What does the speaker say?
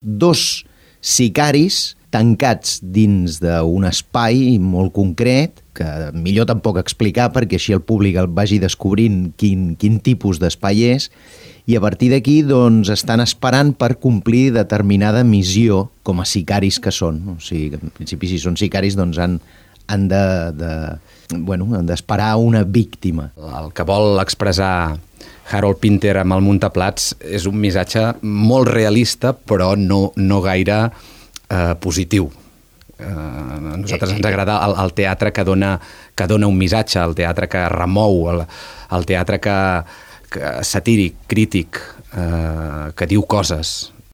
2 sicaris tancats dins d'un espai molt concret, que millor tampoc explicar perquè així el públic el vagi descobrint quin tipus d'espai és, i a partir d'aquí doncs, estan esperant per complir determinada missió com a sicaris que són. O sigui, en principi, si són sicaris, doncs han d'esperar una víctima. El que vol expressar Harold Pinter amb el Muntaplats és un missatge molt realista, però no gaire positiu. A nosaltres ens agrada el teatre que dona un missatge, el teatre que remou, el teatre que satíric, crític, que diu coses.